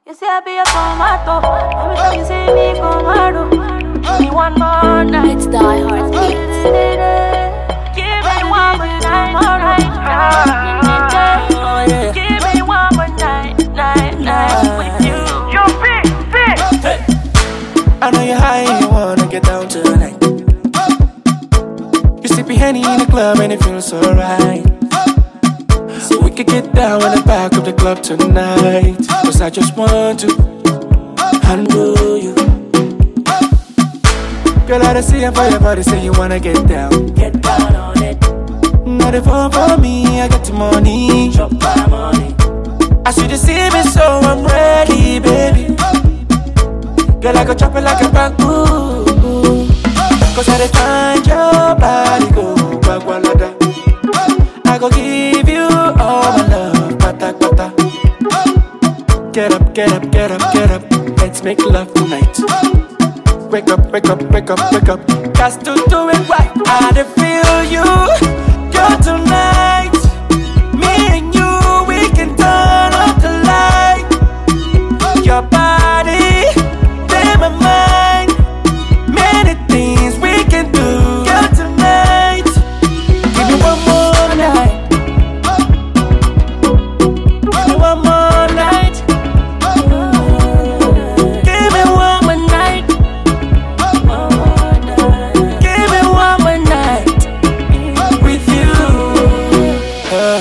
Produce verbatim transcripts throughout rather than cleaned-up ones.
You say I be a tomato, every time you see me come out. Give me one more night. It's Die Hard Beats. Give me one more night, more night. Give me one more night, night, night with you. Yo, big, big. Hey. I know you're high and you wanna get down tonight. You sippy Henny in the club and it feels so right. So we could get down in the back of the club tonight. Cause I just want to handle you. Girl, I don't see you for your body, say you wanna get down. Get down on it. Not a phone for me, I got the money. Drop my money. I see the see me, so I'm ready, baby. Girl, I go chop it like a bamboo. Cause I dey find your body, go bagwalada. I go give you all my love, pata pata. Get up, get up, get up, get up. Let's make love tonight. Wake up, wake up, wake up, wake up. Got to do it right. I dey feel you, girl, tonight. Me and you, we can turn off the light. Your body, then my mind. Many things we can do, girl, tonight. Give me one more night. Give me one more night. Give me one more night. Give me one more night with you. Uh.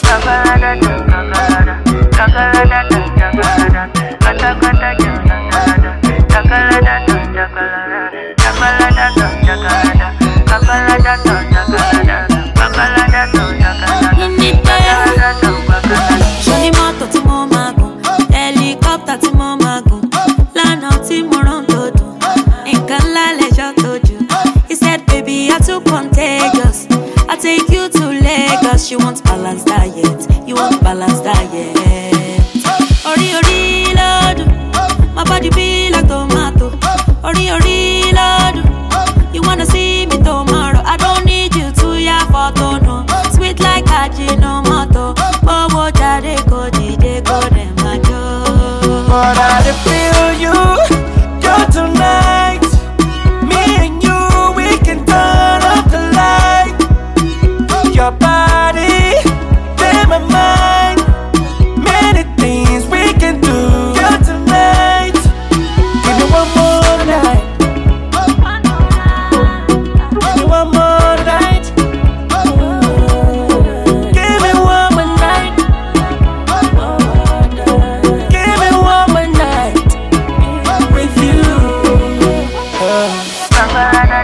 Shoni moto tí mo máa gùn, helicopter tí mo máa gùn, lánàá tí mo rán tó dùn, nǹkan ńlá lẹ́jọ́ tó jù. He said, baby, you're too contagious. I take you to Lagos. You want balanced diet, you want balanced diet. Ori ori lọ́dún, my body be like tomato. Ori ori lọ́dún, you wanna see me tomorrow. I don't need you to ya photo, no. Sweet like Ajinomoto. Bobo jade go dide go dem ajo. But I dey feel you, girl, tonight. Me and you, we can turn off the light. Your body, then my mind. Many things we can do, girl, tonight. Give me one more night. Give me one more night. Give me one more night. Give me one more night with you. Uh.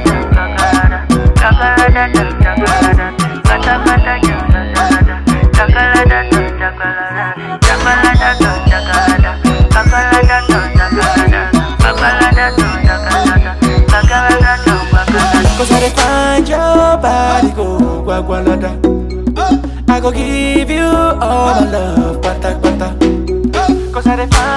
Cause I dey find your body, go bagwalada. I go give you all my love, pata pata. Cause I dey find